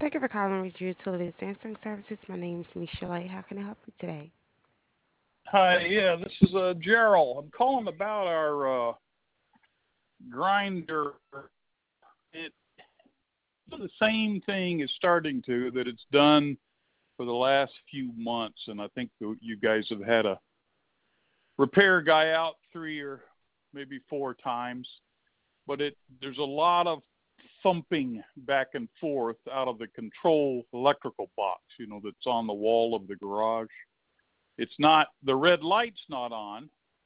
Thank you for calling Region Utilities Answering Services. My name is Michelle. How can I help you today? Hi, yeah, this is Gerald. I'm calling about our grinder. It the same thing is starting to that it's done for the last few months, and I think you guys have had a repair guy out 3 or maybe 4 times. But there's a lot of thumping back and forth out of the control electrical box, that's on the wall of the garage. It's not the red light's not on,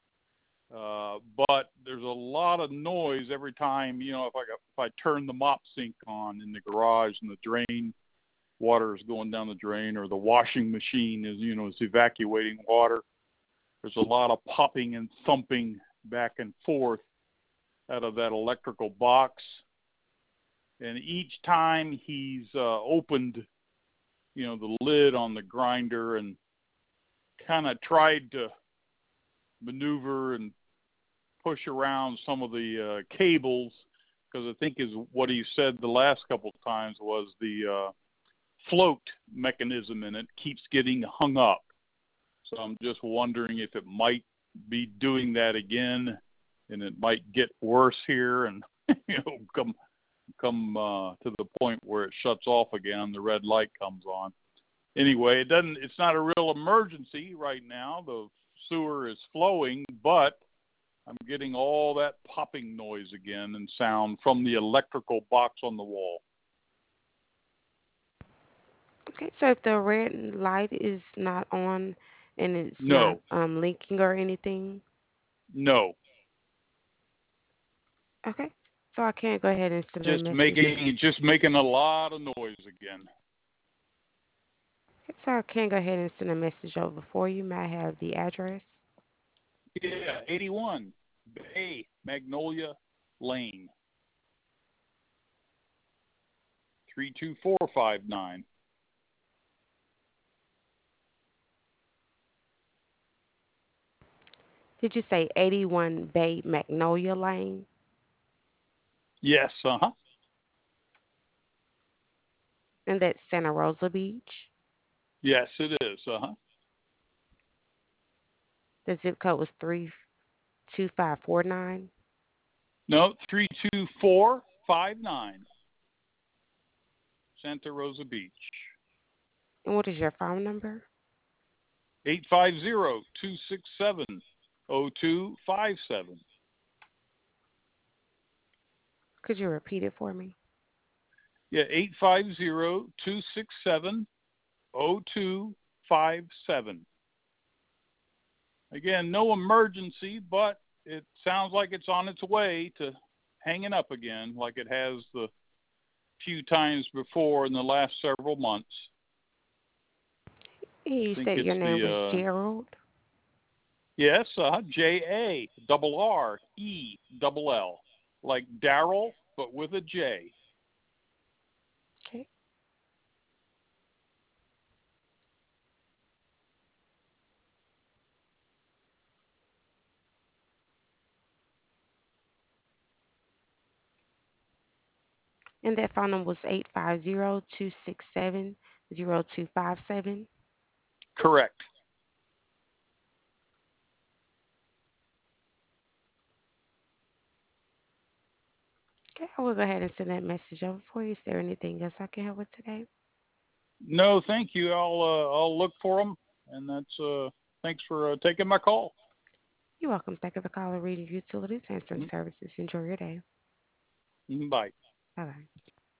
but there's a lot of noise every time. If I turn the mop sink on in the garage and the drain water is going down the drain, or the washing machine is evacuating water, there's a lot of popping and thumping back and forth out of that electrical box. And each time he's opened, the lid on the grinder and kind of tried to maneuver and push around some of the cables, because I think is what he said the last couple of times was the float mechanism in it keeps getting hung up. So I'm just wondering if it might be doing that again, and it might get worse here and come to the point where it shuts off again, the red light comes on. Anyway, it's not a real emergency right now. The sewer is flowing, but I'm getting all that popping noise again and sound from the electrical box on the wall. Okay, so if the red light is not on and it's not No. linking or anything, No. okay, so I can't go ahead and send a Just message. making a lot of noise again. Okay, so I can go ahead and send a message over for you. May I have the address? Yeah, 81 Bay Magnolia Lane, 32459. Did you say 81 Bay Magnolia Lane? Yes, uh-huh. And that's Santa Rosa Beach? Yes, it is, uh-huh. The zip code was 32549. No, 32459. Santa Rosa Beach. And what is your phone number? 850-267-0257. Could you repeat it for me? Yeah, 850-267-0257. Again, no emergency, but it sounds like it's on its way to hanging up again, like it has the few times before in the last several months. You I think said it's your name was the Gerald. yes, Jarrell, like Daryl, but with a J. Okay. And that phone number was 850-267-0257. Correct. Okay, I will go ahead and send that message over for you. Is there anything else I can help with today? No, thank you. I'll look for them, and that's thanks for taking my call. You're welcome. Thank you for calling Reading Utilities Answering Services. Enjoy your day. Bye. Bye-bye.